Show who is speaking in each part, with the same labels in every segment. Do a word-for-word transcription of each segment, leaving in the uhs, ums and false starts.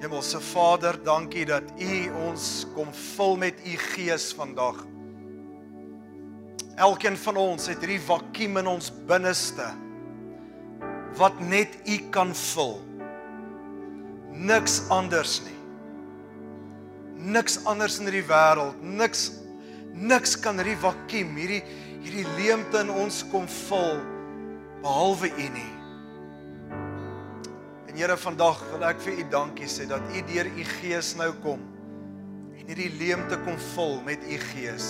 Speaker 1: Hemelse Vader, dankie dat U ons kom vul met U Gees vandag. Elkeen van ons het hierdie vakuum in ons binneste, wat net U kan vul. Niks anders nie. Niks anders in hierdie wêreld, niks, niks kan hierdie vakuum, hierdie, hierdie leemte in ons kom vul, behalwe U nie. En Here, vandag wil ek vir U dankie sê, dat U deur U Gees nou kom, en hierdie leemte kom vul met U Gees.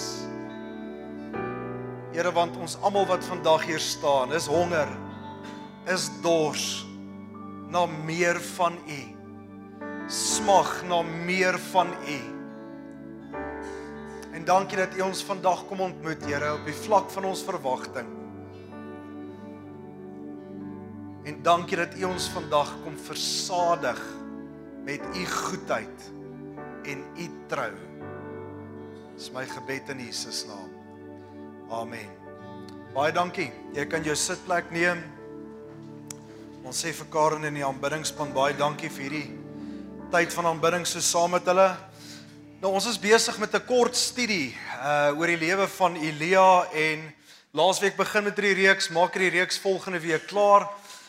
Speaker 1: Here, want ons almal wat vandag hier staan, is honger, is dors, na meer van U. Smag na meer van U. En dankie dat U ons vandag kom ontmoet, Here, op die vlak van ons verwagting. En dankie dat U ons vandag kom versadig met U goedheid en U trou. Dis my gebed in Jesus naam. Amen. Baie dankie. Jy kan jou sitplek neem. Ons sê vir Karen en die aanbiddingspan baie dankie vir hierdie tyd van aanbidding so saam met hulle. Nou ons is besig met 'n kort studie uh oor die lewe van Elia en laasweek begin met hierdie reeks, maak hierdie reeks volgende week klaar.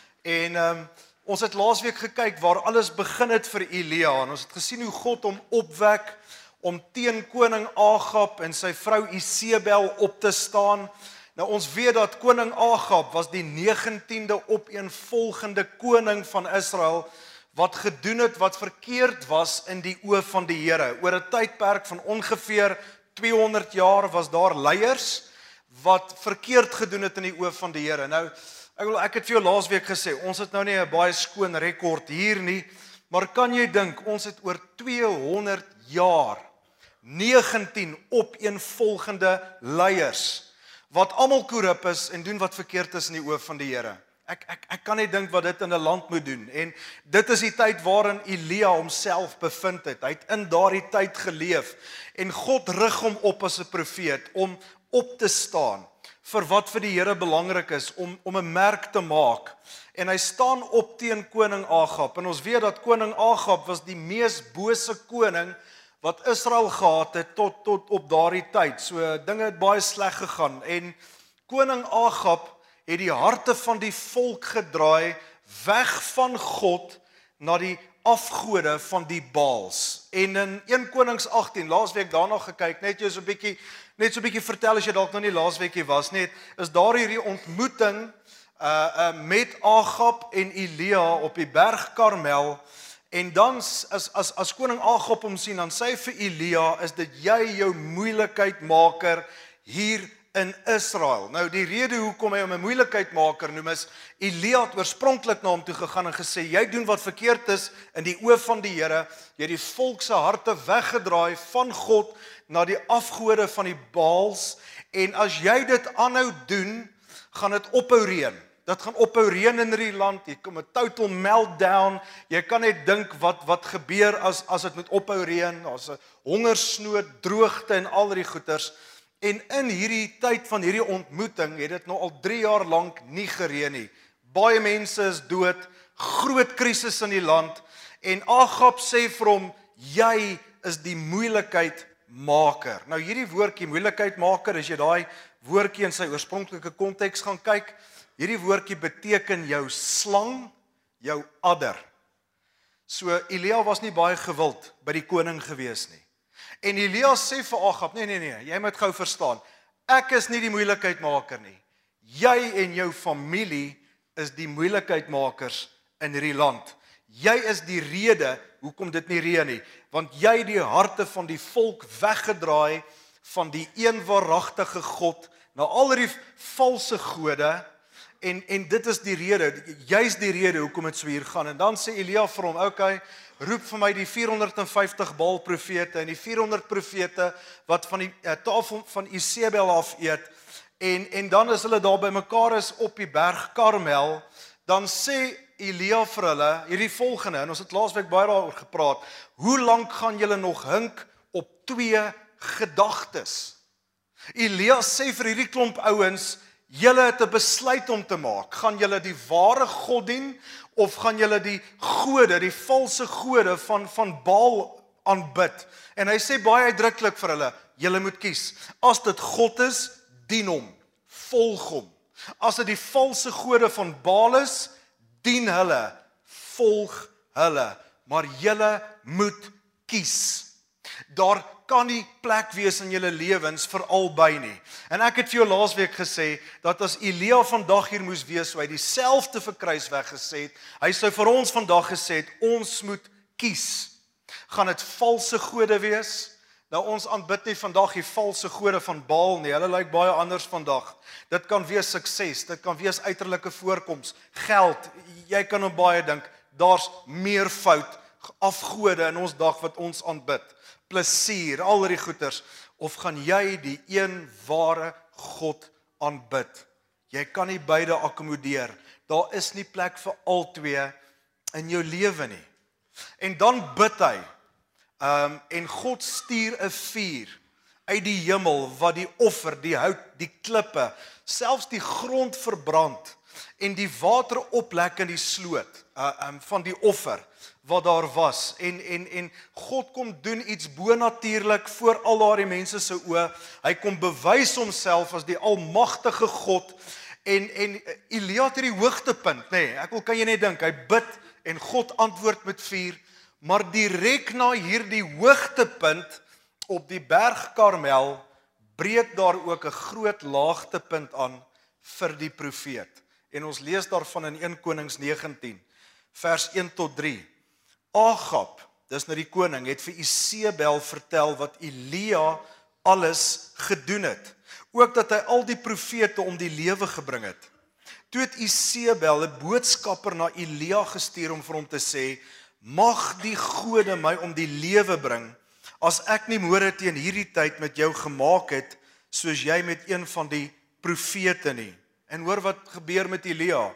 Speaker 1: En um, ons het laasweek gekyk waar alles begin het vir Elia en ons het gesien hoe God hom opwek om teen koning Agab en sy vrou Isebel op te staan. Nou ons weet dat koning Agab was die negentiende opeenvolgende koning van Israel wat gedoen het wat verkeerd was in die oë van die Here. Oor 'n tydperk van ongeveer tweehonderd jaar was daar leiers wat verkeerd gedoen het in die oë van die Here. Nou Ek wil ek het vir jou laasweek gesê, ons het nou nie 'n baie skoon rekord hier nie, maar kan jy dink ons het oor tweehonderd jaar negentien opeenvolgende leiers wat almal korrup is en doen wat verkeerd is in die oë van die Here. Ek ek ek kan net dink wat dit in 'n land moet doen. En dit is die tyd waarin Elia homself bevind het. Hy het in daardie tyd geleef en God rig hom op as 'n profeet om op te staan vir wat vir die Here belangrik is, om om 'n merk te maak. En hy staan op teen koning Agab. En ons weet dat koning Agab was die mees bose koning wat Israel gehad het tot tot op daardie tyd. So dinge het baie sleg gegaan en koning Agab het die harte van die volk gedraai weg van God na die afgode van die Baals. En in Eerste Konings agttien, laasweek daarna gekyk, net jou so 'n bietjie net so 'n bietjie vertel as jy dalk nog nie laasweekie was net, is daar hierdie ontmoeting uh uh met Agab en Elia op die berg Karmel. En dan as as as koning Agab hom sien, dan sê hy vir Elia, is dit jy jou moeilikheidmaker hier in Israel. Nou die rede hoekom hy hom 'n moeilikheidmaker noem is, Elia het oorspronklik na hom toe gegaan en gesê, jy doen wat verkeerd is in die oë van die Here, jy het die volk se harte weggedraai van God na die afgode van die Baals, en as jy dit aanhou doen, gaan dit ophou reën. Dit gaan ophou reën in hierdie land, jy kom 'n total meltdown, jy kan net dink wat wat gebeur as as dit met ophou reën, daar's 'n hongersnood, droogte en al die goeters. En in hierdie tyd van hierdie ontmoeting het dit nou al drie jaar lank nie gereën nie. Baie mense is dood, groot krisis in die land, en Agab sê vir hom, jy is die moeilikheidmaker. Nou hierdie woordjie moeilikheidmaker, as jy daai woordjie in sy oorspronklike konteks gaan kyk, hierdie woordjie beteken jou slang, jou adder. So Elia was nie baie gewild by die koning gewees nie. En Elia sê vir Agab, nee, nee, nee, jy moet gou verstaan, ek is nie die moeilikheidmaker nie. Jy en jou familie is die moeilikheidmakers in hierdie land. Jy is die rede hoekom dit nie reën nie, want jy het die harte van die volk weggedraai van die een waaragtige God na al die valse gode, en en dit is die rede, jy's die rede hoekom dit so hier gaan. En dan sê Elia vir hom, okay, roep vir my die vierhonderd vyftig Baal profete en die vierhonderd profete wat van die uh, tafel van Isebel af eet. En en dan as hulle daar by mekaar is op die berg Karmel, dan sê Elia vir hulle hierdie volgende, en ons het laasweek baie daaroor gepraat, hoe lank gaan julle nog hink op twee gedagtes? Elia sê vir hierdie klomp ouens, Julle het 'n besluit om te maak. Gaan julle die ware God dien of gaan julle die gode, die valse gode van van Baal aanbid? En hy sê baie uitdruklik vir hulle, julle moet kies. As dit God is, dien hom, volg hom. As dit die valse gode van Baal is, dien hulle, volg hulle. Maar julle moet kies. Daar kan nie plek wees in julle lewens vir albei nie. En ek het vir jou laasweek gesê, dat as Elia vandag hier moes wees, sou hy dieselfde vir kruisweg gesê het, hy sou vir ons vandag gesê het, ons moet kies. Gaan dit valse gode wees? Nou ons aanbid nie vandag die valse gode van Baal nie, hulle lyk baie anders vandag. Dit kan wees sukses, dit kan wees uiterlike voorkoms, geld, jy kan op baie dink, daar's meer fout, afgode in ons dag wat ons aanbid. Plesier, al die goeders, of gaan jy die een ware God aanbid? Jy kan nie beide akkommodeer. Daar is nie plek vir albei in jou lewe nie. En dan bid hy, um, en God stuur 'n vuur uit die hemel wat die offer, die hout, die klippe, selfs die grond verbrand en die water oplek in die sloot uh, um, van die offer wat daar was, en, en, en God kom doen iets bonatuurlik voor al daardie mense se oë. Hy kom bewys homself as die almagtige God, en, en Elia het hierdie hoogtepunt, nê, nee, ek wil kan jy net dink, hy bid, en God antwoord met vuur, maar direk na hierdie hoogtepunt, op die berg Karmel, breek daar ook 'n groot laagtepunt aan vir die profeet. En ons lees daarvan in Eerste Konings negentien, vers een tot drie. Agab, dis nou die koning, het vir Isebel vertel wat Elia alles gedoen het. Ook dat hy al die profete om die lewe gebring het. Toe het Isebel 'n boodskapper na Elia gestuur om vir hom te sê, mag die gode my om die lewe bring, as ek nie môre teen hierdie tyd met jou gemaak het, soos jy met een van die profete nie. En hoor wat gebeur met Elia.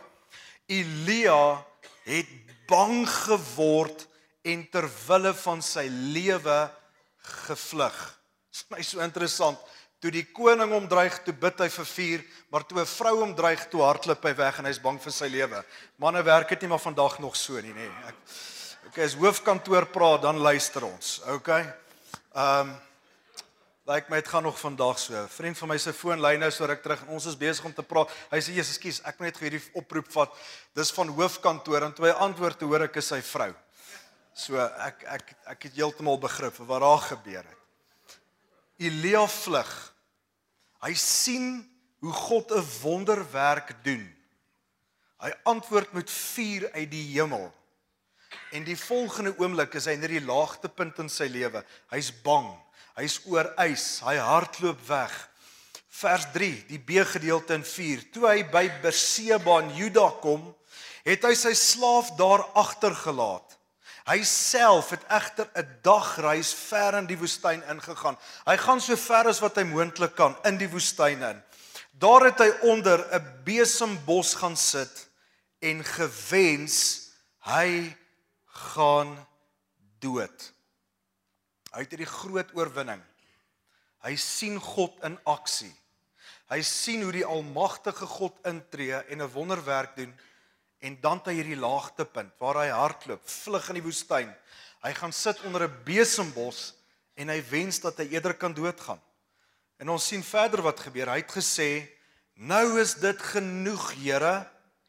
Speaker 1: Elia het bang geword en ter wille van sy lewe gevlug. Dit is my so interessant. Toe die koning hom dreig, toe bid hy vir vuur, maar toe 'n vrou hom dreig, toe hardloop hy weg en hy is bang vir sy lewe. Manne werk dit nie maar vandag nog so nie, nê. Ek okay, as hoofkantoor praat, dan luister ons. Okay? Ehm um, Lyk my, het gaan nog vandag so. 'n Vriend van my se foon lei nou so ruk terug en ons is besig om te praat. Hy sê, "Jesus, skus, ek moet net hierdie oproep vat. Dis van hoofkantoor." En toe hy antwoord, toe hoor ek is sy vrou. So ek ek ek het heeltemal begrip vir wat daar gebeur het. Elia vlug. Hy sien hoe God 'n wonderwerk doen. Hy antwoord met vuur uit die hemel. En die volgende oomblik is hy in hierdie laagtepunt in sy lewe. Hy's bang. Hy's oor ys, hy hardloop weg. Vers drie, die B-gedeelte in vier. Toe hy by Berseba in Juda kom, het hy sy slaaf daar agtergelaat. Hy self het egter 'n dagreis ver in die woestyn ingegaan. Hy gaan so ver as wat hy moontlik kan in die woestyn in. Daar het hy onder 'n besembos gaan sit en gewens hy gaan dood. Hy het hierdie groot oorwinning. Hy sien God in aksie. Hy sien hoe die almagtige God intree en 'n wonderwerk doen. En dan het hy hierdie laagtepunt waar hy hardloop, vlug in die woestyn. Hy gaan sit onder 'n besembos en hy wens dat hy eerder kan doodgaan. En ons sien verder wat gebeur. Hy het gesê, nou is dit genoeg, Here.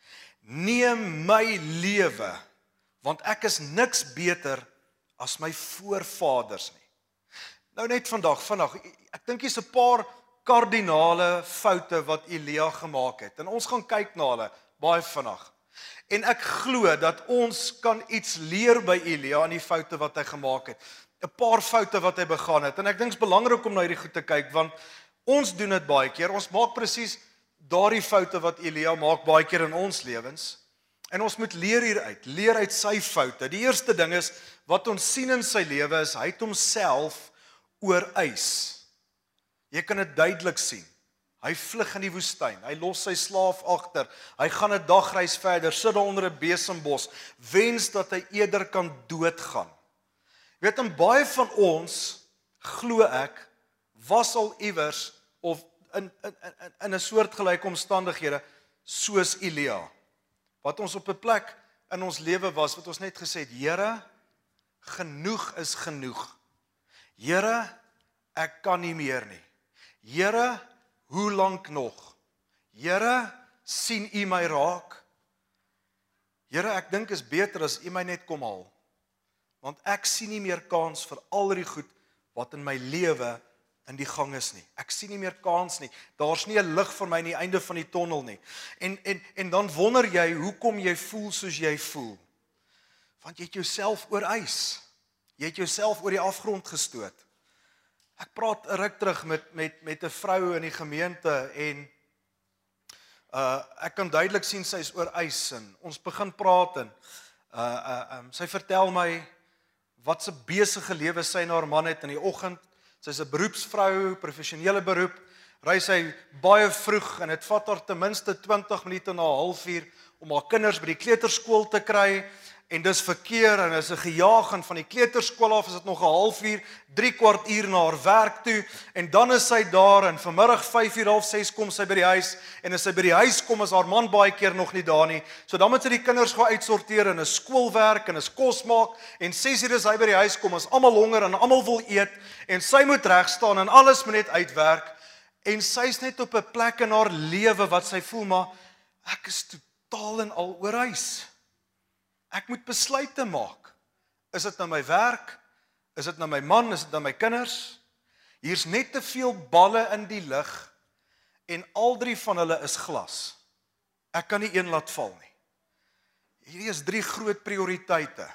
Speaker 1: Neem my lewe, want ek is niks beter as my voorvaders nie. Nou net vandag, vandag, ek dink hier's 'n paar kardinale foute wat Elia gemaak het. En ons gaan kyk na hulle baie vinnig. En ek glo dat ons kan iets leer by Elia aan die foute wat hy gemaak het. 'n Paar foute wat hy begaan het. En ek dink dit is belangrik om na hierdie goed te kyk, want ons doen dit baie keer. Ons maak presies daardie foute wat Elia maak baie keer in ons lewens. En ons moet leer hieruit, leer uit sy foute. Die eerste ding is, wat ons sien in sy lewe is, hy het homself oor ys. Jy kan dit duidelik sien. Hy vlug in die woestyn, hy los sy slaaf agter, hy gaan 'n dagreis verder, sit daar onder 'n besembos, wens dat hy eerder kan doodgaan. Jy weet, en baie van ons, glo ek, was al iewers, of in in in, in 'n soortgelyke omstandighede soos Elia. Wat ons op 'n plek in ons lewe was wat ons net gesê het, Here, genoeg is genoeg. Here, ek kan nie meer nie. Here, hoe lank nog? Here, sien U my raak? Here, ek dink is beter as U my net kom haal. Want ek sien nie meer kans vir al die goed wat in my lewe in die gang is nie. Ek sien nie meer kans nie. Daar's nie 'n lig vir my aan die einde van die tonnel nie. En en en dan wonder jy hoekom jy voel soos jy voel. Want jy het jouself oorwys. Jy het jouself oor die afgrond gestoot. Ek praat 'n ruk terug met met met 'n vrou in die gemeente en uh ek kan duidelik sien sy is oorwys en ons begin praat en uh uh um, sy vertel my wat 'n besige lewe sy en haar man het in die oggend. Sy's 'n beroepsvrou, professionele beroep. Ry sy baie vroeg en dit vat haar ten minste twintig minute na 'n halfuur om haar kinders by die kleuterskool te kry. En dis verkeer en is 'n gejaag en van die kleuterskool af is dit nog 'n halfuur, drie kwart uur na haar werk toe en dan is sy daar en vanmiddag vyf uur half ses kom sy by die huis en as sy by die huis kom is haar man baie keer nog nie daar nie. So dan moet sy die kinders gaan uitsorteer en 'n skoolwerk en 'n kos maak en ses uur is hy by die huis kom, is almal honger en almal wil eet en sy moet reg staan en alles moet net uitwerk en sy's net op 'n plek in haar lewe wat sy voel maar ek is totaal en al oorwys. Ek moet besluite maak. Is dit nou my werk? Is dit nou my man? Is dit nou my kinders? Hier's net te veel balle in die lug en al drie van hulle is glas. Ek kan nie een laat val nie. Hierdie is drie groot prioriteite.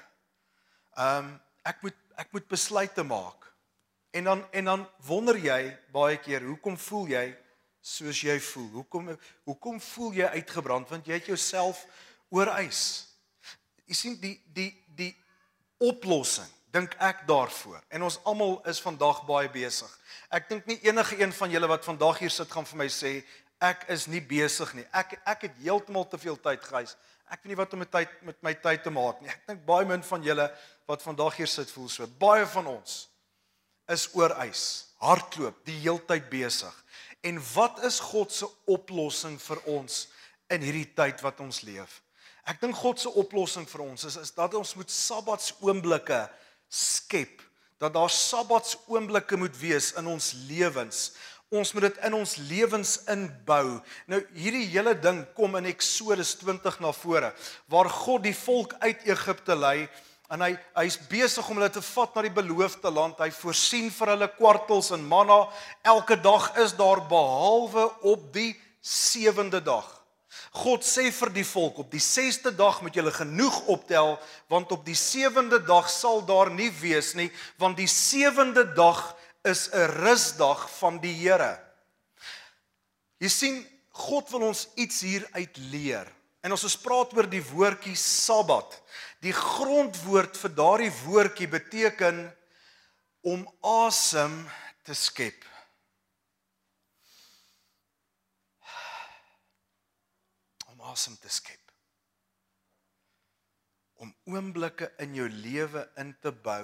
Speaker 1: Um, ek moet ek moet besluite maak. En dan en dan wonder jy baie keer, hoekom voel jy soos jy voel? Hoekom hoekom voel jy uitgebrand? Want jy het jouself oorwys. Jy sien die die die oplossing, dink ek daarvoor. En ons almal is vandag baie besig. Ek dink nie enige een van julle wat vandag hier sit gaan vir my sê ek is nie besig nie. Ek ek het heeltemal te veel tyd gehys. Ek weet nie wat om met tyd met my tyd te maak nie. Ek dink baie min van julle wat vandag hier sit voel so. Baie van ons is oorwys, hardloop, die heeltyd besig. En wat is God se oplossing vir ons in hierdie tyd wat ons leef? Ek dink God se oplossing vir ons is, is dat ons moet sabbatsoomblikke skep, dat daar sabbatsoomblikke moet wees in ons lewens. Ons moet dit in ons lewens inbou. Nou hierdie hele ding kom in Eksodus twintig na vore, waar God die volk uit Egipte lei en hy hy's besig om hulle te vat na die beloofde land. Hy voorsien vir hulle kwartels en manna. Elke dag is daar behalwe op die sewende dag. God sê vir die volk, op die sesde dag moet julle genoeg optel, want op die sewende dag sal daar nie wees nie, want die sewende dag is 'n rusdag van die Here. Jy sien, God wil ons iets hier uit leer. En as ons praat oor die woordjie Sabbat, die grondwoord vir daardie woordjie beteken om asem te skep. Asem te skep. Om oomblikke in jou lewe in te bou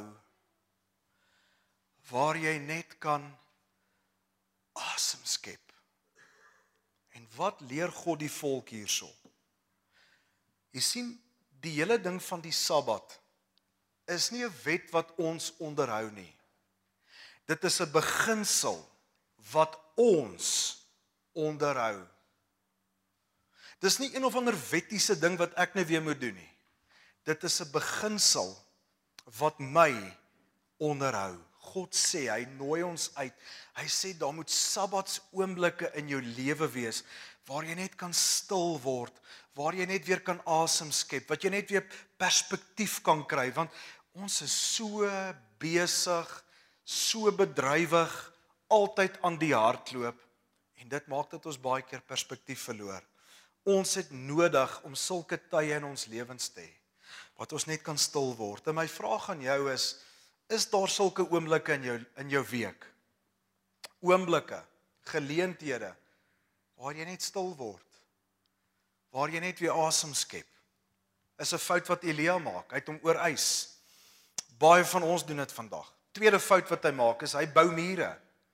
Speaker 1: waar jy net kan asem skep. En wat leer God die volk hierso? Jy sien, die hele ding van die Sabbat is nie 'n wet wat ons onderhou nie. Dit is 'n beginsel wat ons onderhou. Dis nie een of ander wettiese ding wat ek nou weer moet doen nie. Dit is 'n beginsel wat my onderhou. God sê, hy nooi ons uit. Hy sê, daar moet sabbatsoomblikke in jou lewe wees, waar jy net kan stil word, waar jy net weer kan asem skep, wat jy net weer perspektief kan kry, want ons is so besig, so bedrywig, altyd aan die hardloop, en dit maak dat ons baie keer perspektief verloor. Ons het nodig om sulke tye in ons lewens te hê, wat ons net kan stil word. En my vraag aan jou is, is daar sulke oomblikke in jou, in jou week? Oomblikke, geleenthede, waar jy net stil word, waar jy net weer asem skep. Is 'n fout wat Elia maak, hy het hom oorwys. Baie van ons doen dit vandag. Tweede fout wat hy maak, is hy bou mure.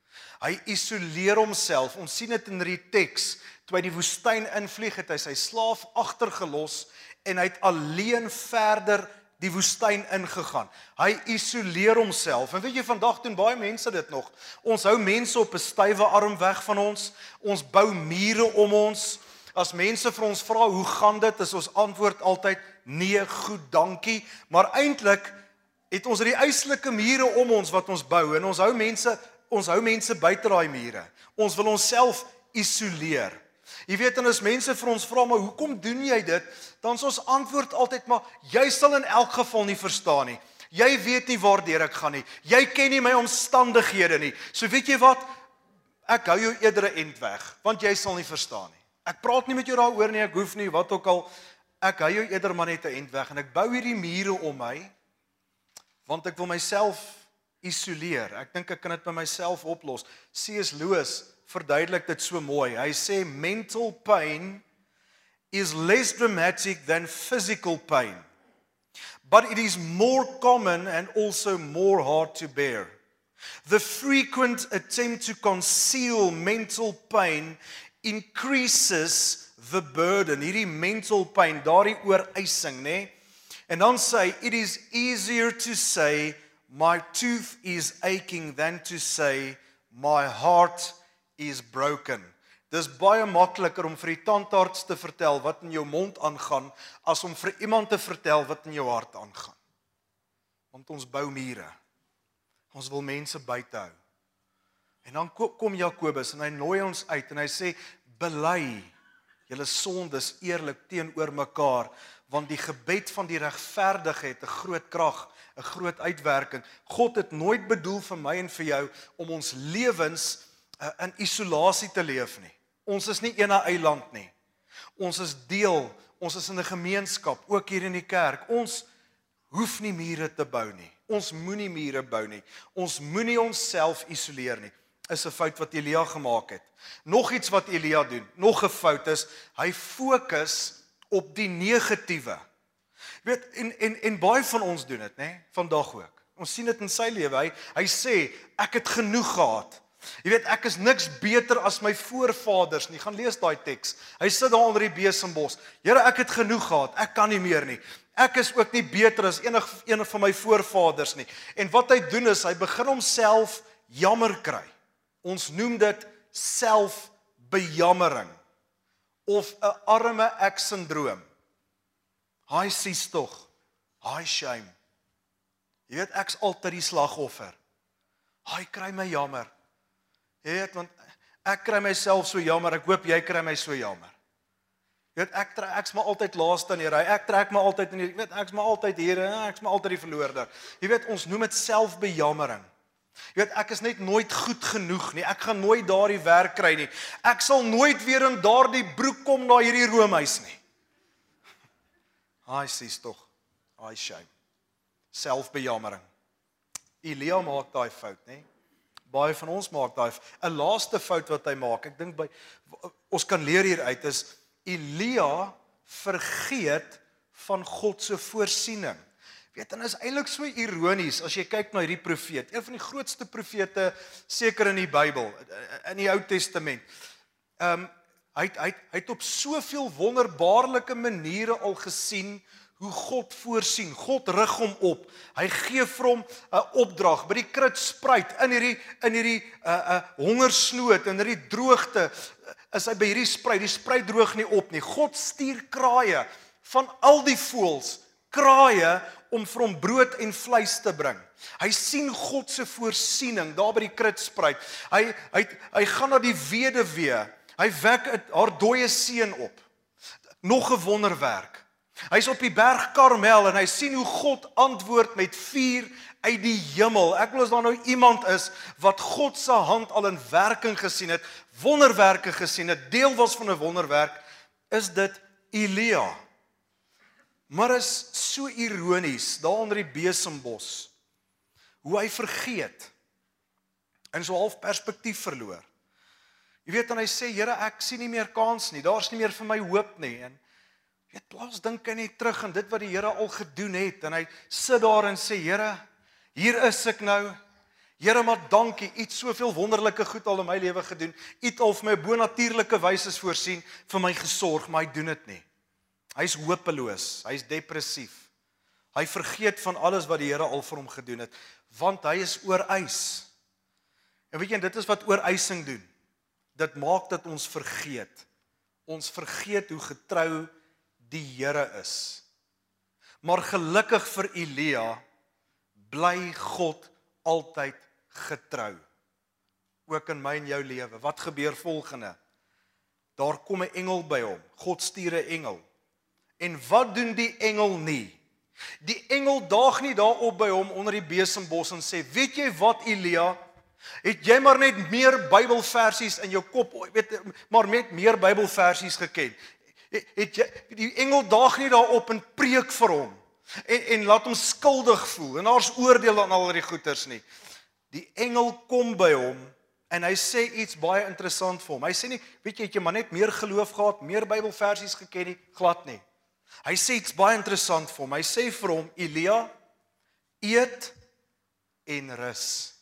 Speaker 1: Hy isoleer homself. Ons sien dit in die teks. Toe hy die woestyn invlieg, het hy sy slaaf agtergelos en hy het alleen verder die woestyn ingegaan. Hy isoleer homself. En weet jy, vandag doen baie mense dit nog. Ons hou mense op 'n stywe arm weg van ons. Ons bou mure om ons. As mense vir ons vra, hoe gaan dit? Is ons antwoord altyd, nee, goed, dankie. Maar eintlik het ons die eislike mure om ons wat ons bou. En ons hou mense, ons hou mense buite daai mure. Ons wil onsself isoleer. Jy weet, en as mense vir ons vra, maar hoekom doen jy dit? Dan is ons antwoord altyd, maar jy sal in elk geval nie verstaan nie. Jy weet nie waardeur ek gaan nie. Jy ken nie my omstandighede nie. So weet jy wat? Ek hou jou eerder 'n end weg, want jy sal nie verstaan nie. Ek praat nie met jou daaroor nie, ek hoef nie, wat ook al. Ek hou jou eerder maar net 'n end weg en ek bou hierdie mure om my, want ek wil myself isoleer. Ek dink ek kan dit by myself oplos. C S Lewis verduidelik dit so mooi. Hy sê mental pain is less dramatic than physical pain, but it is more common and also more hard to bear. The frequent attempt to conceal mental pain increases the burden. Hierdie mental pain, daardie ooreising, nê? En dan sê, it is easier to say my tooth is aching than to say my heart is broken. Dis baie makliker om vir die tandarts te vertel wat in jou mond aangaan as om vir iemand te vertel wat in jou hart aangaan. Want ons bou mure. Ons wil mense buite hou. En dan kom Jakobus en hy nooi ons uit en hy sê, bely julle sondes eerlik teenoor mekaar, want die gebed van die regverdige het 'n groot krag, 'n groot uitwerking. God het nooit bedoel vir my en vir jou om ons lewens uh, in isolasie te leef nie. Ons is nie ene eiland nie. Ons is deel, ons is in 'n gemeenskap, ook hier in die kerk. Ons hoef nie mure te bou nie. Ons moenie mure bou nie. Ons moenie onsself isoleer nie. Is 'n fout wat Elia gemaak het. Nog iets wat Elia doen, nog 'n fout is, hy fokus op die negatiewe. Weet, en, en, en baie van ons doen dit, né? Vandag ook. Ons sien dit in sy lewe. Hy, hy sê, ek het genoeg gehad. Jy weet, ek is niks beter as my voorvaders nie. Gaan lees daai teks. Hy sit daar onder die besembos. Here, ek het genoeg gehad. Ek kan nie meer nie. Ek is ook nie beter as enig een van my voorvaders nie. En wat hy doen is, hy begin homself jammer kry. Ons noem dit selfbejammering of 'n arme ek syndroom. Haai sies tog. Haai shame. Jy weet, ek's altyd die slagoffer. Haai kry my jammer. Jy weet, want ek kry myself so jammer, ek hoop jy kry my so jammer. Jy weet, ek trek ek's maar altyd laaste in die ry. Ek trek maar altyd in die, jy weet, ek's maar altyd hier, ek's maar altyd die verloorder. Jy weet, ons noem dit selfbejammering. Jy weet, ek is net nooit goed genoeg nie. Ek gaan nooit daardie werk kry nie. Ek sal nooit weer in daardie broek kom na hierdie roomhuis nie. Haai sies tog. Haai shame. Selfbejammering. Elia maak daai fout, nê? Baie van ons maak daai 'n laaste fout wat hy maak. Ek dink by ons kan leer hieruit is Elia vergeet van God se voorsiening. Weet, en is eintlik so ironies as jy kyk na hierdie profeet, een van die grootste profete seker in die Bybel, in die Ou Testament. Ehm um, hy hy hy het op soveel wonderbaarlike maniere al gesien hoe God voorsien. God rig hom op. Hy gee vir hom 'n opdrag by die krutspruit in hierdie in hierdie 'n uh, 'n uh, hongersnood en hierdie droogte. Is hy by hierdie spruit, die spruit droog nie op nie. God stuur kraaie van al die voëls, kraaie om vir hom brood en vleis te bring. Hy sien God se voorsiening daar by die krutspruit. Hy hy hy gaan na die weduwee. Hy wek haar dooie seun op. Nog 'n wonderwerk. Hy's op die berg Karmel en hy sien hoe God antwoord met vuur uit die hemel. Ek wil as daar nou iemand is wat God se hand al in werking gesien het, wonderwerke gesien het, deel was van 'n wonderwerk, is dit Elia. Maar is so ironies daar onder die besembos hoe hy vergeet en so half perspektief verloor. Jy weet, en hy sê, Here, ek sien nie meer kans nie, daar's nie meer vir my hoop nie. En jy weet, plaas dink hy net terug aan dit wat die Here al gedoen het, en hy sit daar en sê, Here, hier is ek nou, Here, maar dankie, U het soveel wonderlike goed al in my lewe gedoen. U het al vir my bonatuurlike wyse voorsien, vir my gesorg, maar hy doen dit nie. Hy is hopeloos, hy is depressief. Hy vergeet van alles wat die Here al vir hom gedoen het, want hy is ooreis. En weet jy, dit is wat ooreising doen. Dit maak dat ons vergeet. Ons vergeet hoe getrou die Here is. Maar gelukkig vir Elia, bly God altyd getrou. Ook in my en jou lewe. Wat gebeur volgende? Daar kom 'n engel by hom. God stuur 'n engel. En wat doen die engel nie? Die engel daag nie daarop by hom onder die besembos en sê, weet jy wat Elia, het jy maar net meer Bybelversies in jou kop, weet, maar net meer Bybelversies geken. Het jy, die engel daag nie daarop en preek vir hom. En, en laat hom skuldig voel. En daar's oordeel aan al die goeters nie. Die engel kom by hom en hy sê iets baie interessant vir hom. Hy sê nie, weet jy, het jy maar net meer geloof gehad, meer Bybelversies geken nie, glad nie. Hy sê iets baie interessant vir hom. Hy sê vir hom, Elia, eet en rus.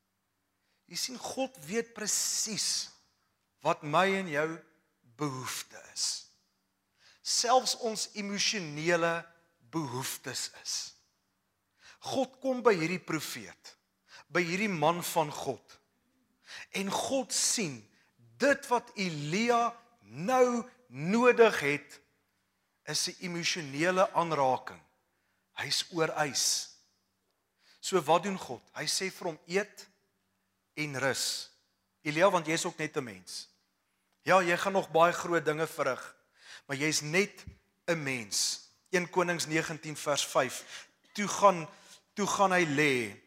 Speaker 1: Jy sien, God weet presies wat my en jou behoefte is. Selfs ons emosionele behoeftes is. God kom by hierdie profeet, by hierdie man van God. En God sien, dit wat Elia nou nodig het, is 'n emosionele aanraking. Hy's ooreis. So wat doen God? Hy sê vir hom, eet en rus. Elia, want jy's ook net 'n mens. Ja, jy gaan nog baie groot dinge verrig, maar jy's net 'n mens. Eerste Konings negentien vers vyf. Toe gaan, toe gaan hy lê,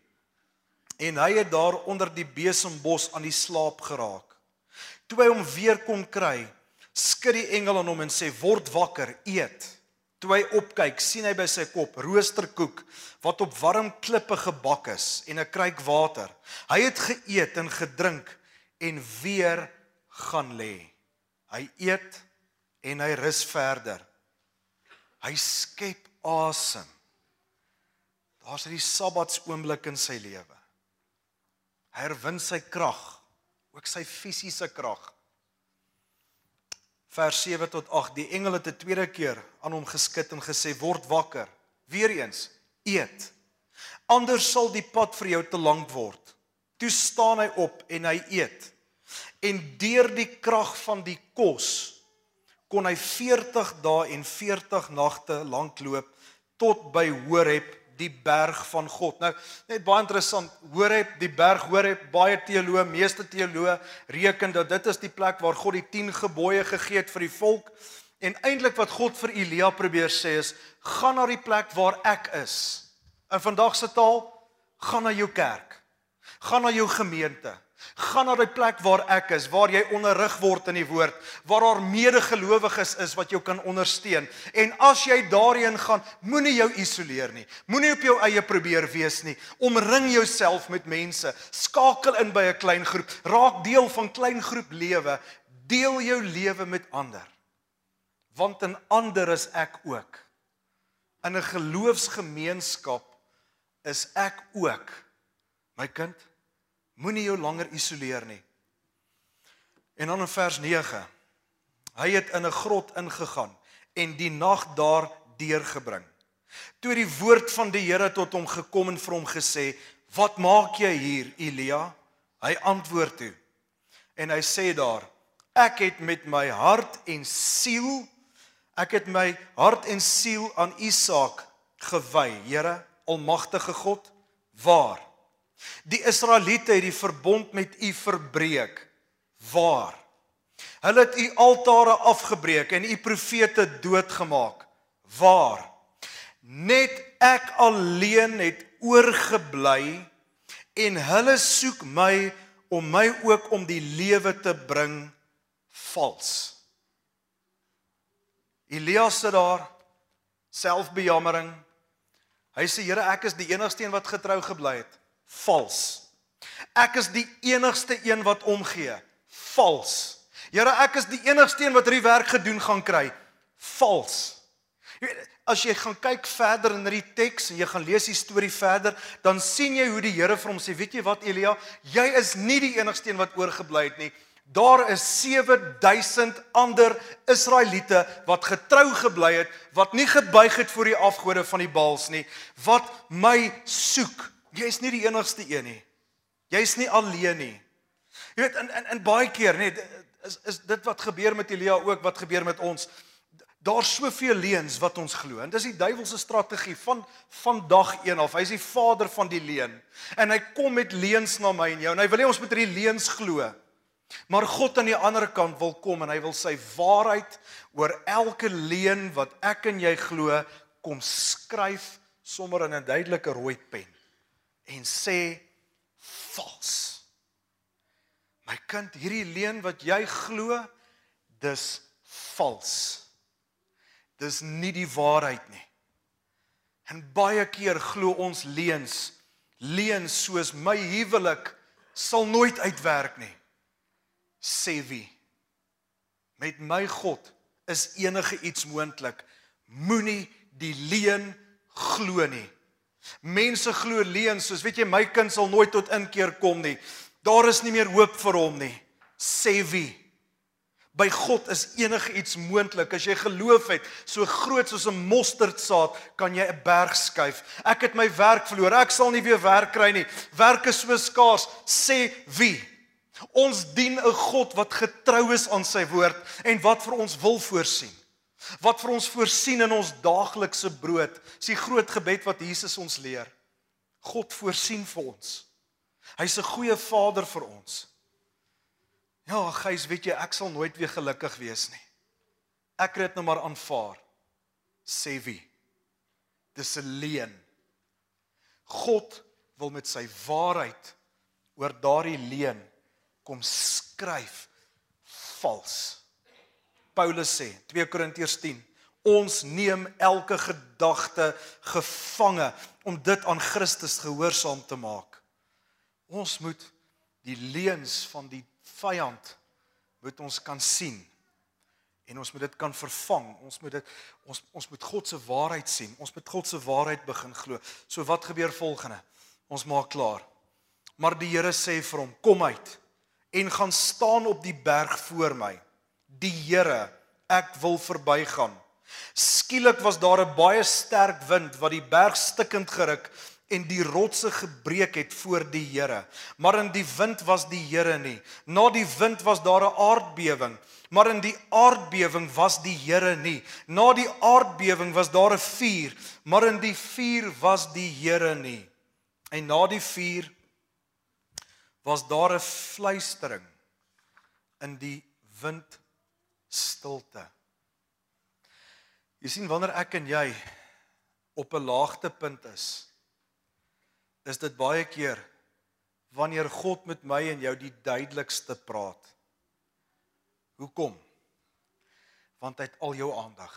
Speaker 1: en hy het daar onder die besembos aan die slaap geraak. Toe hy hom weer kon kry, skud die engel aan hom en sê, word wakker, eet. Toe hy opkyk, sien hy by sy kop roosterkoek, wat op warm klippe gebak is, en 'n kruik water. Hy het geëet en gedrink, en weer gaan lê. Hy eet, en hy rus verder. Hy skep asem. Daar's die Sabbatsoomblik in sy lewe. Hy herwin sy krag, ook sy fisiese krag. Vers sewe tot agt, die engel het 'n tweede keer aan hom geskit en gesê, word wakker, weer eens, eet, anders sal die pad vir jou te lank word. Toe staan hy op en hy eet, en deur die krag van die kos, kon hy veertig dae en veertig nagte lank loop, tot by Horeb, die berg van God. Nou, net baie interessant, Horeb, die berg Horeb, baie teoloë, meeste teoloë reken dat dit is die plek waar God die tien gebooie gegee het vir die volk, en eintlik wat God vir Elia probeer sê is, gaan na die plek waar ek is. In vandag se taal, gaan na jou kerk, gaan na jou gemeente, gaan na die plek waar ek is, waar jy onderrig word in die woord, waar daar medegelowiges is wat jou kan ondersteun. En as jy daarheen gaan, moenie jou isoleer nie. Moenie op jou eie probeer wees nie. Omring jouself met mense. Skakel in by 'n klein groep. Raak deel van klein groep lewe. Deel jou lewe met ander. Want in ander is ek ook. In 'n geloofsgemeenskap is ek ook. My kind, moenie jou langer isoleer nie. En dan in vers nege. Hy het in 'n grot ingegaan en die nag daar deurgebring. Toe die woord van die Here tot hom gekom en vir hom gesê, wat maak jy hier, Elia? Hy antwoord toe. En hy sê daar, ek het met my hart en siel, ek het my hart en siel aan U saak gewy, Here, almagtige God, waar? Die Israeliete het die verbond met U verbreek. Waar? Hulle het U altare afgebreek en U profete doodgemaak. Waar? Net ek alleen het oorgebly en hulle soek my om my ook om die lewe te bring vals. Elia sit daar, selfbejammering. Hy sê, Here, ek is die enigste een wat getrou gebly het. Vals. Ek is die enigste een wat omgee. Vals. Here, ek is die enigste een wat hierdie werk gedoen gaan kry. Vals. As jy gaan kyk verder in die teks en jy gaan lees die storie verder, dan sien jy hoe die Here vir hom sê, weet jy wat Elia, jy is nie die enigste een wat oorgebly het nie. Daar is sewe duisend ander Israeliete wat getrou gebly het, wat nie gebuig het voor die afgode van die Baals nie, wat my soek. Jy is nie die enigste een nie. Jy is nie alleen nie. Jy weet, en, en, en baie keer, nee, is, is dit wat gebeur met Elia ook, wat gebeur met ons. Daar's soveel leuns wat ons glo. En dis die duiwelse strategie van van dag een af. Hy is die vader van die leuen. En hy kom met leuns na my en jou. En hy wil hê ons moet hierdie leuns glo. Maar God aan die ander kant wil kom en hy wil sy waarheid oor elke leuen wat ek en jy glo, kom skryf sommer in 'n duidelike rooi pen en sê vals. My kind, hierdie leuen wat jy glo, dis vals. Dis nie die waarheid nie. En baie keer glo ons leuns, leuns soos my huwelik sal nooit uitwerk nie. Sê wie? Met my God is enige iets moontlik. Moenie die leuen glo nie. Mense glo leuns soos, weet jy, my kind sal nooit tot inkeer kom nie. Daar is nie meer hoop vir hom nie. Sê wie? By God is enige iets moontlik. As jy geloof het, so groot soos 'n mosterdsaad, kan jy 'n berg skuif. Ek het my werk verloor, ek sal nie weer werk kry nie. Werk is so skaars. Sê wie? Ons dien 'n God wat getrou is aan sy woord en wat vir ons wil voorsien. Wat vir ons voorsien in ons daaglikse brood. Dis die groot gebed wat Jesus ons leer. God voorsien vir ons. Hy's 'n goeie vader vir ons. Ja, Gys, weet jy, ek sal nooit weer gelukkig wees nie. Ek het dit nou maar aanvaar. Sê wie? Dis 'n leuen. God wil met sy waarheid oor daardie leuen kom skryf vals. Paulus sê, twee Korintiërs tien, ons neem elke gedagte gevange om dit aan Christus gehoorsaam te maak. Ons moet die leuns van die vyand moet ons kan sien en ons moet dit kan vervang. Ons moet dit ons ons moet God se waarheid sien. Ons moet God se waarheid begin glo. So wat gebeur volgende? Ons maak klaar. Maar die Here sê vir hom, kom uit en gaan staan op die berg voor my. Die Here, ek wil verbygaan. Skielik was daar 'n baie sterk wind wat die berg stikkend geruk en die rotse gebreek het voor die Here. Maar in die wind was die Here nie. Na die wind was daar 'n aardbewing, maar in die aardbewing was die Here nie. Na die aardbewing was daar 'n vuur, maar in die vuur was die Here nie. En na die vuur was daar 'n fluistering in die windstilte. Jy sien, wanneer ek en jy op 'n laagtepunt is, is dit baie keer wanneer God met my en jou die duidelikste praat. Hoekom? Want hy het al jou aandag.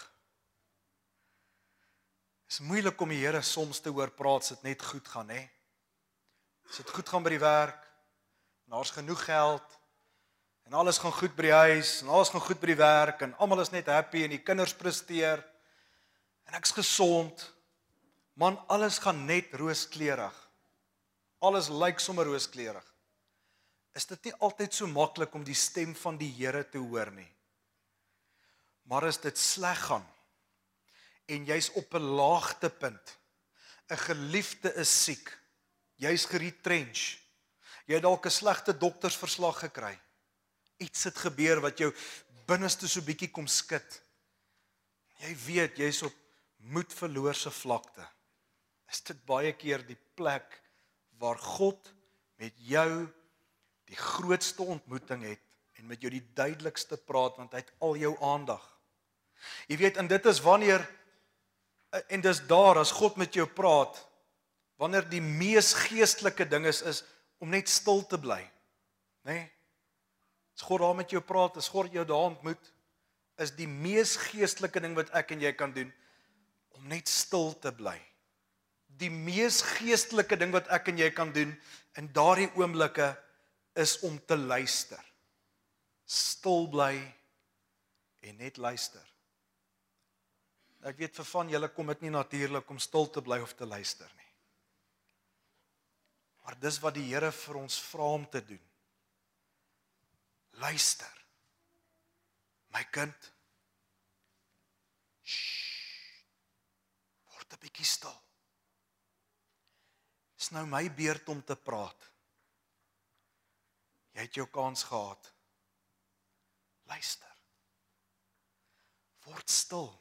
Speaker 1: Dit is moeilik om die Here soms te hoor praat as dit net goed gaan, hè? As dit goed gaan by die werk, en daar's genoeg geld, en alles gaan goed by die huis, en alles gaan goed by die werk, en almal is net happy, en die kinders presteer, en ek's gesond, man, alles gaan net rooskleurig. Alles lyk sommer rooskleurig. Is dit nie altyd so maklik om die stem van die Here te hoor nie? Maar as dit sleg gaan, en jy's op 'n laagtepunt, 'n geliefde is siek, jy's geretrench, jy het dalk 'n slegte doktersverslag gekry, iets het gebeur wat jou binneste so bietjie kom skud, jy weet, jy's op moedverloorse vlakte, is dit baie keer die plek waar God met jou die grootste ontmoeting het en met jou die duidelikste praat, want hy het al jou aandag. Jy weet, en dit is wanneer, en dis daar as God met jou praat, wanneer die mees geestelike ding is, is om net stil te bly. Nee? As God daar met jou praat, as God jou daar ontmoet, is die mees geestelike ding wat ek en jy kan doen, om net stil te bly. Die mees geestelike ding wat ek en jy kan doen in daardie oomblikke is om te luister. Stil bly en net luister. Ek weet vir van julle kom dit nie natuurlik om stil te bly of te luister nie. Maar dis wat die Here vir ons vra om te doen. Luister. My kind. Shh. Word 'n bietjie stil. Dis nou my beurt om te praat. Jy het jou kans gehad. Luister. Word stil.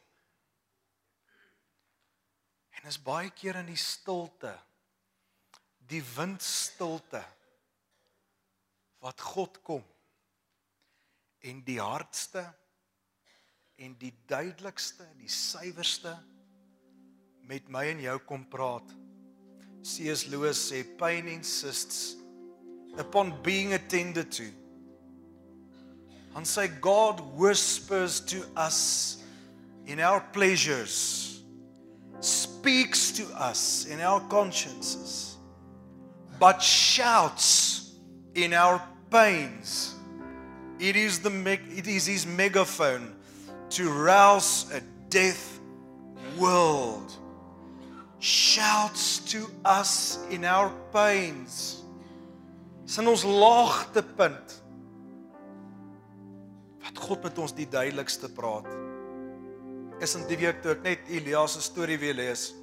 Speaker 1: En is baie keer in die stilte, die windstilte, wat God kom, en die hardste, en die duidelikste, die suiwerste, met my en jou kom praat. C S Lewis sê, pain insists upon being attended to. And say, God whispers to us in our pleasures, speaks to us in our consciences, but shouts in our pains. It is, the me- it is his megaphone to rouse a deaf world. Shouts to us in our pains. Dis in ons laagtepunt wat God met ons die duidelikste praat. Is in die week toe ek net Elia se storie weer lees.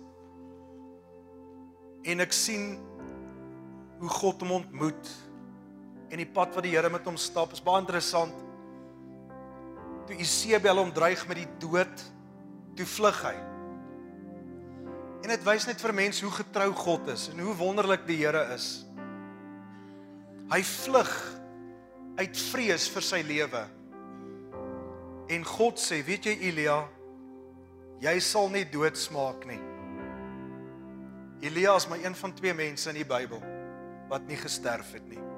Speaker 1: En ek sien hoe God hom ontmoet en die pad wat die Here met hom stap. Is baie interessant. Toe Isebel hom dreig met die dood, toe vlug hy. En dit wys net vir mense hoe getrou God is en hoe wonderlik die Here is. Hy vlug uit vrees vir sy lewe. En God sê, weet jy Elia, jy sal nie dood smaak nie. Elia is maar een van twee mense in die Bybel wat nie gesterf het nie.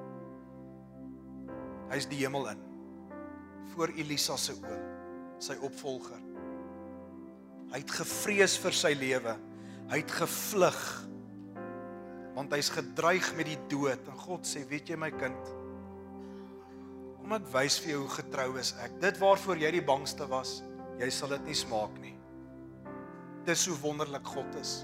Speaker 1: Hy is die hemel in, voor Elisa se oë, sy opvolger. Hy het gevrees vir sy lewe. Hy het gevlug, want hy's gedreig met die dood. En God sê, weet jy my kind, kom ek wys vir jou hoe getrou is ek. Dit waarvoor jy die bangste was, jy sal dit nie smaak nie. Dis hoe wonderlik God is.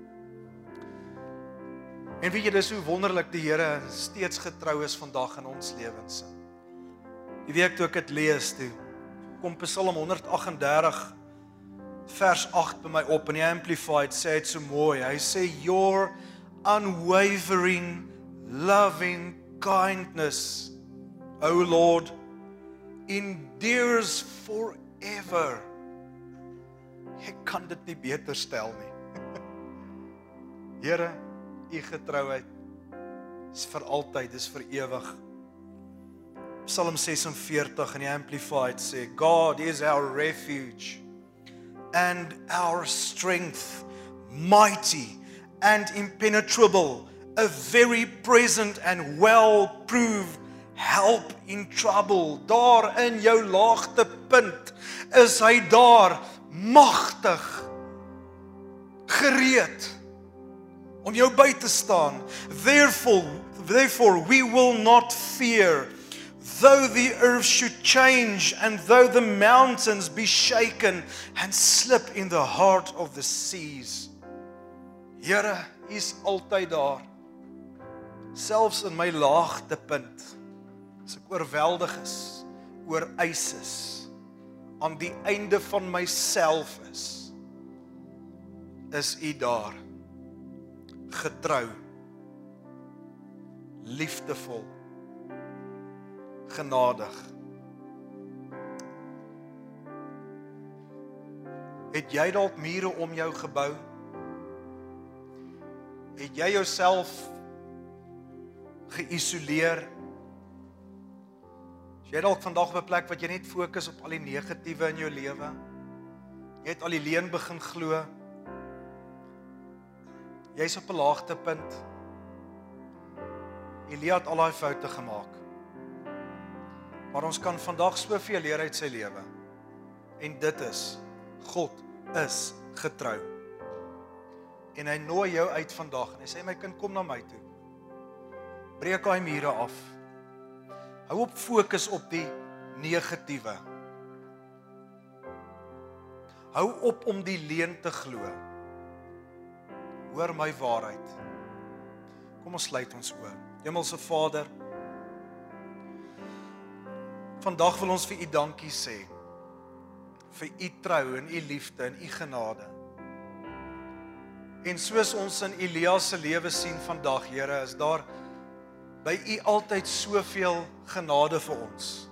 Speaker 1: En weet jy, dis hoe wonderlik die Here steeds getrou is vandag in ons lewens. Die week toe ek dit lees, toe kom Psalm honderd agt en dertig vers agt by my op, en die Amplified sê dit so mooi. Hy sê, your unwavering, loving kindness, O Lord, endures forever. Ek kan dit nie beter stel nie. Here, u getrouheid is vir altyd, is vir ewig. Psalm forty-six in die Amplified sê, God is our refuge and our strength, mighty and impenetrable, a very present and well-proved help in trouble. Daar in jou laagtepunt is hy daar, magtig, gereed om jou by te staan. Therefore, therefore we will not fear, though the earth should change and though the mountains be shaken and slip in the heart of the seas. Here, U is altyd daar. Selfs in my laagtepunt, as ek oorweldig is, oorwys is, aan die einde van myself is, is U daar, getrou, liefdevol, genadig. Het jy dalk mure om jou gebou? Het jy jouself geïsoleer? Is jy dalk vandag op 'n plek wat jy net fokus op al die negatiewe in jou lewe? Jy het al die leuen begin glo. Jy's op 'n laagtepunt. Elia het al daai foute gemaak. Maar ons kan vandag soveel leer uit sy lewe. En dit is, God is getrou. En hy nooi jou uit vandag en hy sê, my kind, kom na my toe. Breek daai mure af. Hou op fokus op die negatiewe. Hou op om die leuen te glo. Hoor my waarheid. Kom ons sluit ons oë. Hemelse Vader, vandag wil ons vir U dankie sê, vir U trou en U liefde en U genade. En soos ons in Elia se lewe sien vandag, Here, is daar by U altyd soveel genade vir ons.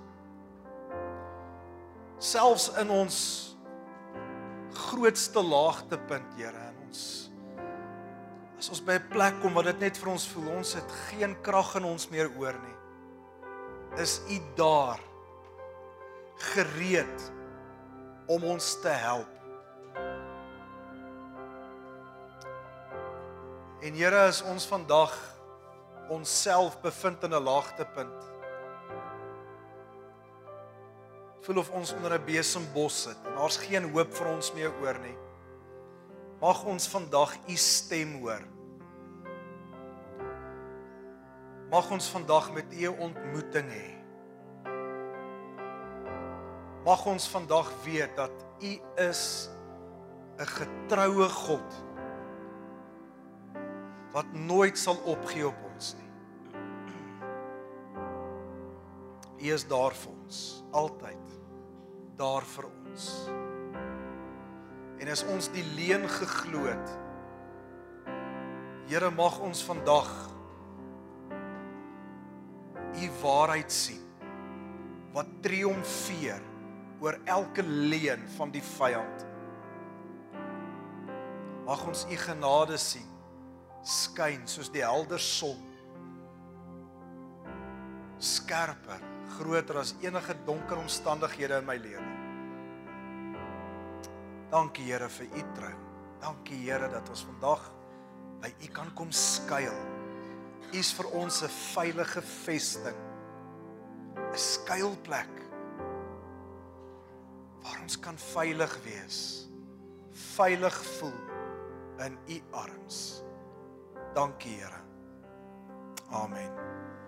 Speaker 1: Selfs in ons grootste laagtepunt, Here, in ons, as ons by 'n plek kom wat dit net vir ons voel, ons het geen krag in ons meer oor nie, is U daar, gereed om ons te help. En Here, as ons vandag onsself bevind in 'n laagtepunt, voel of ons onder 'n besembos sit en daar's geen hoop vir ons meer oor nie. Mag ons vandag U stem hoor. Mag ons vandag met U 'n ontmoeting hê. Mag ons vandag weet dat U is 'n getroue God wat nooit sal opgee op ons nie. U is daar vir ons, altyd daar vir ons. En as ons die leuen geglo het, Here, mag ons vandag U waarheid sien, wat triomfeer oor elke leuen van die vyand. Mag ons U genade sien, skyn soos die helder son, skerper, groter as enige donker omstandighede in my lewe. Dankie Here vir U trou. Dankie Here dat ons vandag by U kan kom skuil. U is vir ons 'n veilige vesting, 'n skuilplek waar ons kan veilig wees, veilig voel in U arms. Dankie Here. Amen.